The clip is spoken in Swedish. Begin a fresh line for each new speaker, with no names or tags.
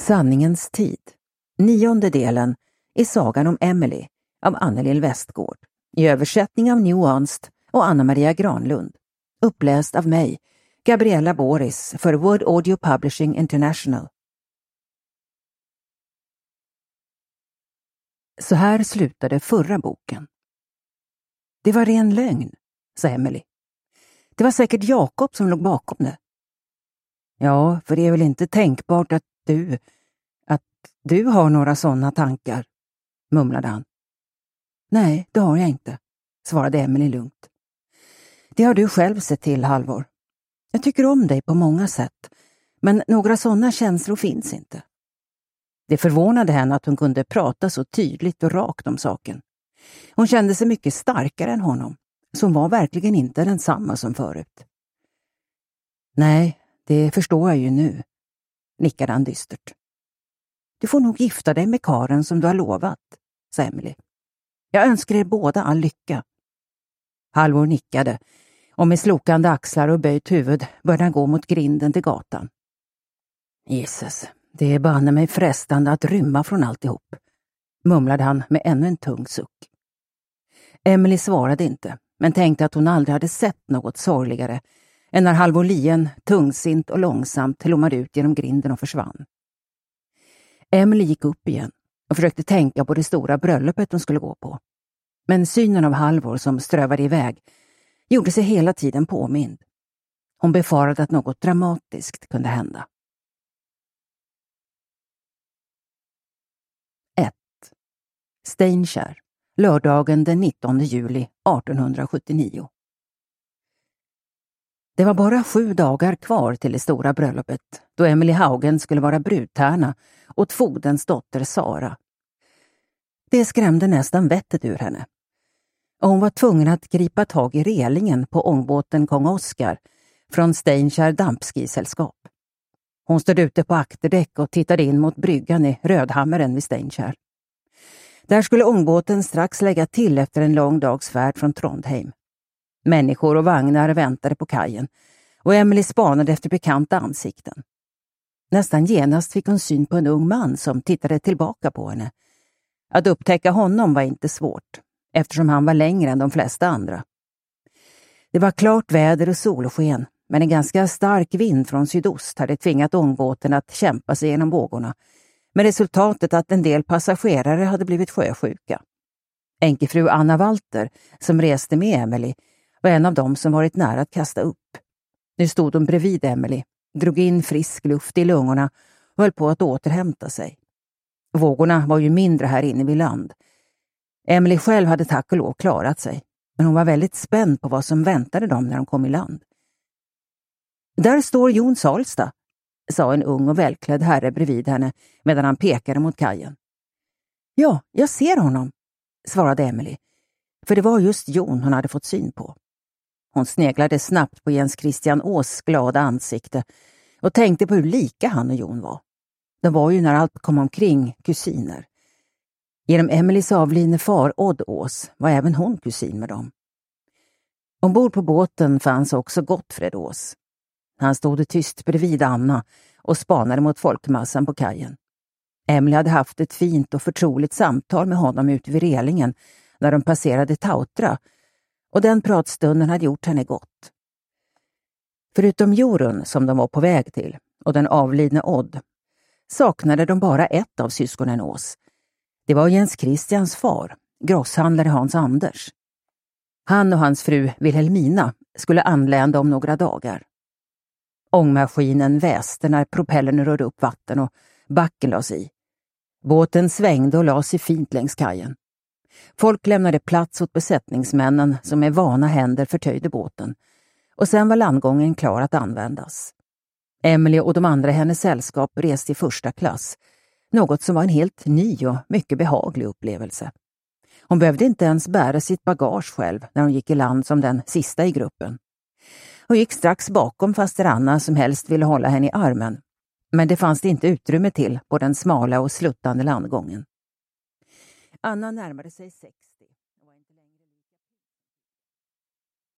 Sanningens tid. 9:e delen i sagan om Emily av Annelill Westgård. I översättning av New Ernst och Anna-Maria Granlund. Uppläst av mig, Gabriella Boris, för Wood Audio Publishing International. Så här slutade förra boken. Det var ren lögn, sa Emily. Det var säkert Jakob som låg bakom det. Ja, för det är väl inte tänkbart att du har några sådana tankar, mumlade han. Nej, det har jag inte, svarade Emily lugnt. Det har du själv sett till, Halvor. Jag tycker om dig på många sätt, men några sådana känslor finns inte. Det förvånade henne att hon kunde prata så tydligt och rakt om saken. Hon kände sig mycket starkare än honom, så hon var verkligen inte densamma som förut. Nej, det förstår jag ju nu, nickade han dystert. Du får nog gifta dig med Karen som du har lovat, sa Emily. Jag önskar er båda all lycka. Halvor nickade, och med slokande axlar och böjt huvud började han gå mot grinden till gatan. Jesus, det är banne mig frestande att rymma från alltihop, mumlade han med ännu en tung suck. Emily svarade inte, men tänkte att hon aldrig hade sett något sorgligare än när Halvor Lien, tungsint och långsamt, lommade ut genom grinden och försvann. Emily gick upp igen och försökte tänka på det stora bröllopet hon skulle gå på. Men synen av Halvor som strövade iväg gjorde sig hela tiden påmind. Hon befarade att något dramatiskt kunde hända. 1. Steinkjer, lördagen den 19 juli 1879. Det var bara 7 dagar kvar till det stora bröllopet, då Emily Haugen skulle vara brudtärna åt fogdens dotter Sara. Det skrämde nästan vettet ur henne. Och hon var tvungen att gripa tag i relingen på ångbåten Kong Oscar från Steinkjer dampskisällskap. Hon stod ute på akterdäck och tittade in mot bryggan i Rödhammaren vid Steinkjer. Där skulle ångbåten strax lägga till efter en lång dags färd från Trondheim. Människor och vagnar väntade på kajen och Emily spanade efter bekanta ansikten. Nästan genast fick hon syn på en ung man som tittade tillbaka på henne. Att upptäcka honom var inte svårt, eftersom han var längre än de flesta andra. Det var klart väder och solsken, men en ganska stark vind från sydost hade tvingat ångbåten att kämpa sig genom vågorna, med resultatet att en del passagerare hade blivit sjösjuka. Enkefru Anna Walter, som reste med Emily, var en av dem som varit nära att kasta upp. Nu stod hon bredvid Emily, drog in frisk luft i lungorna och höll på att återhämta sig. Vågorna var ju mindre här inne vid land. Emily själv hade tack och lov klarat sig, men hon var väldigt spänd på vad som väntade dem när de kom i land. Där står Jon Salsta, sa en ung och välklädd herre bredvid henne medan han pekade mot kajen. Ja, jag ser honom, svarade Emily, för det var just Jon hon hade fått syn på. Hon sneglade snabbt på Jens Christian Ås glada ansikte och tänkte på hur lika han och Jon var. De var ju när allt kom omkring kusiner. Genom Emelies avlidne far Odd Ås var även hon kusin med dem. Ombord på båten fanns också Gottfred Ås. Han stod tyst bredvid Anna och spanade mot folkmassan på kajen. Emily hade haft ett fint och förtroligt samtal med honom ute vid relingen när de passerade Tautra, och den pratstunden hade gjort henne gott. Förutom Jorun som de var på väg till och den avlidne Odd saknade de bara ett av syskonen Ås. Det var Jens Christians far, grosshandlare Hans Anders. Han och hans fru Wilhelmina skulle anlända om några dagar. Ångmaskinen väste när propellern rörde upp vatten och backen lades i. Båten svängde och lade sig fint längs kajen. Folk lämnade plats åt besättningsmännen som med vana händer förtöjde båten. Och sen var landgången klar att användas. Emily och de andra i hennes sällskap reste i första klass. Något som var en helt ny och mycket behaglig upplevelse. Hon behövde inte ens bära sitt bagage själv när hon gick i land som den sista i gruppen. Hon gick strax bakom faster Anna som helst ville hålla henne i armen. Men det fanns det inte utrymme till på den smala och sluttande landgången. Anna närmade sig 6.